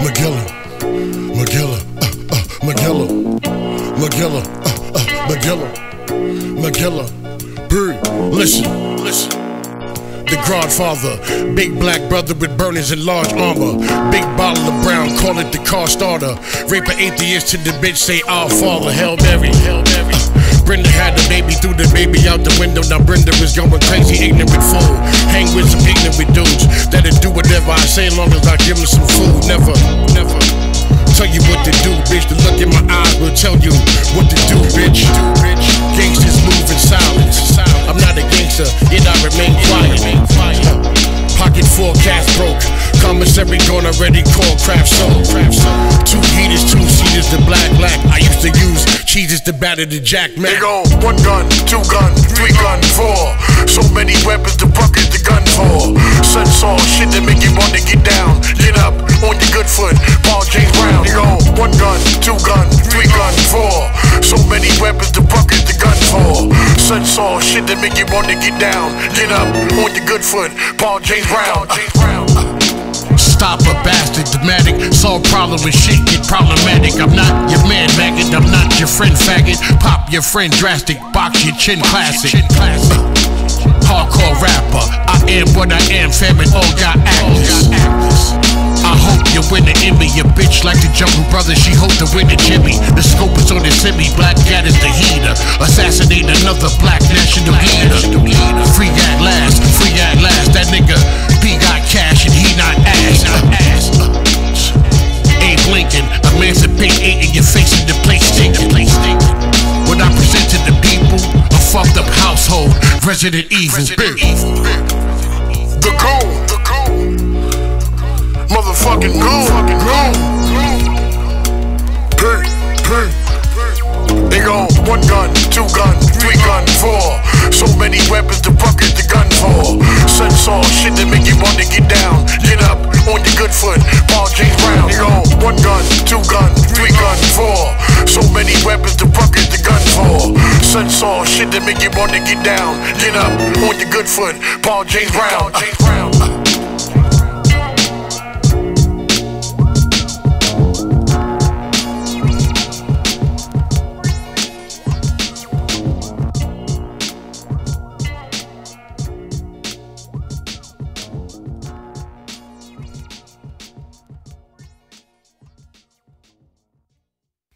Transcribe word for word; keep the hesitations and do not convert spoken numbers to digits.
Magilla, Magilla, uh, uh, Magilla, Magilla, uh, uh, Magilla, Magilla, Brew. Listen, listen. The Godfather, big black brother with burners and large armor. Big bottle of brown, call it the car starter. Rape an atheist to the bitch, say Our Father. Hail Mary, Hail Mary. Uh, Brenda had the baby, threw the baby out the window. Now Brenda is going crazy, ignorant fool. Hang with some ignorant dudes that'll do whatever I say as long as I give them some food. Never, never tell you what to do, bitch. The look in my eyes will tell you what to do, bitch. Gangsters move in silence. I'm not a gangster, yet I remain quiet. Pocket forecast broke. Commissary gone already called craft soul. Two heaters, two seaters, the black black. I used to use cheeses to batter the Jack Mac. They go one gun, two gun, three gun, four. So many weapons to bucket the gun for. Such all shit that make you want to get down. Get up on your good foot, Paul James Brown. They go one gun, two gun, three gun, four. So many weapons to bucket the gun for. Such all shit that make you want to get down. Get up on your good foot, Paul James Brown. James Brown. Stop a bastard, dramatic. Solve problem with shit, get problematic. I'm not your man, maggot. I'm not your friend, faggot. Pop your friend, drastic. Box your chin, classic. Hardcore rapper. I am what I am, famine all got actors. I hope you win the Emmy. Your bitch like the Jungle Brothers, she hope to win the Jimmy. The scope is on the semi, Black Cat is the heater. Assassinate another black national leader. Free at last, free at last. That nigga B got cash and he not ass. Abe Lincoln, emancipate eight in your face in the place stinking. When I present to the people, a fucked up household, Resident Evil. The goal, the goal. Motherfucking goon, goon. Hey, hey. They go one gun, two gun, three gun, four. So many weapons to bucket the gun for. Such all shit that make you want to get down. Get up on your good foot, Paul James Brown. They go one gun, two gun, three gun, four. So many weapons to bucket the gun for. Such all shit that make you want to get down. Get up on your good foot, Paul James Brown. James Brown.